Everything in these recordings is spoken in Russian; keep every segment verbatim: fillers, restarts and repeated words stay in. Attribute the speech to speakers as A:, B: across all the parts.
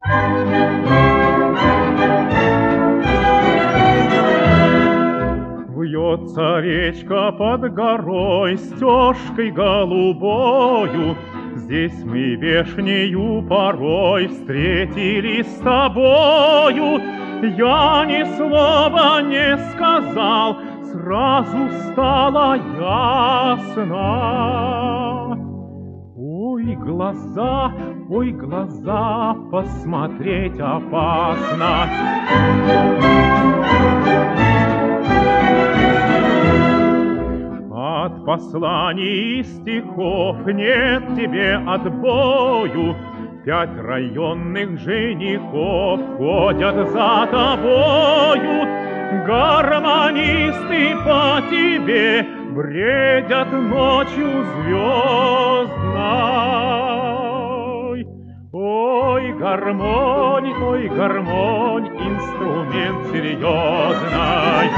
A: Вьется речка под горой стежкой голубою. Здесь мы вешнею порой встретились с тобою. Я ни слова не сказал, сразу стало ясно. Ой, глаза, ой, глаза, посмотреть опасно. От посланий и стихов нет тебе отбою. Пять районных женихов ходят за тобою. Гармонисты по тебе бредят ночью звездной. Ой, гармонь, ой, гармонь, инструмент серьезный.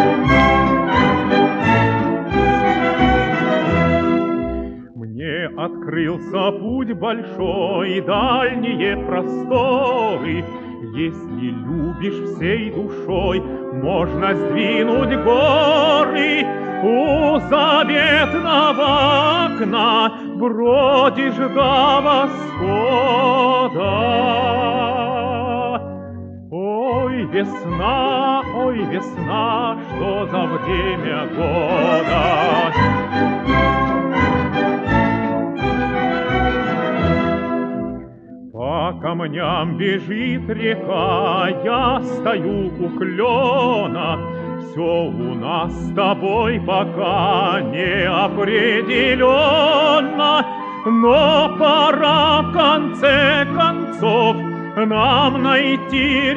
A: Мне открылся путь большой, дальние просторы. Если любишь всей душой, можно сдвинуть горы. У заветного окна бродишь до восхода. Ой, весна, ой, весна, что за время года? По камням бежит река, я стою у клена. Все у нас с тобой пока не определенно, но пора в конце концов нам найти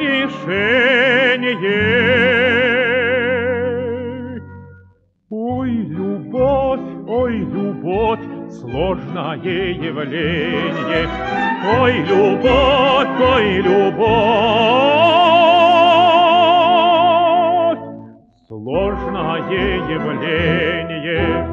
A: решение. Ой, любовь, ой, любовь, сложное явление. Ой, любовь, ой, любовь, сложное явление.